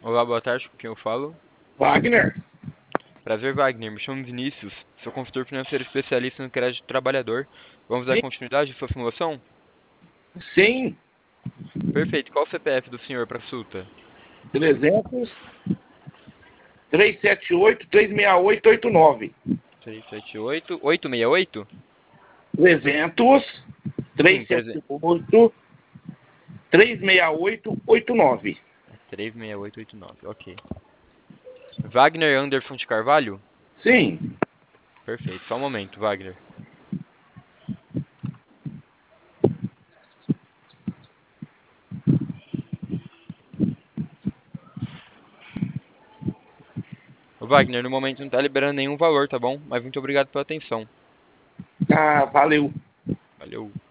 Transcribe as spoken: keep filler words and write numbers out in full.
Olá, boa tarde, com quem eu falo? Wagner? Prazer, Wagner. Me chamo Vinícius, sou consultor financeiro especialista no crédito do trabalhador. Vamos dar Sim, continuidade à sua simulação? sim, Perfeito. Qual o C P F do senhor para consulta? trezentos, trezentos e setenta e oito, trezentos e sessenta e oito, oitenta e nove. três sete oito, oito seis oito? trezentos, Sim, trezentos e setenta treze- e oito, trezentos e sessenta e oito, oitenta e nove. três seis oito oito nove, ok. Wagner Anderson de Carvalho? Sim. Perfeito. Só um momento, Wagner. O Wagner, no momento não tá liberando nenhum valor, tá bom? Mas muito obrigado pela atenção. Ah, valeu. Valeu.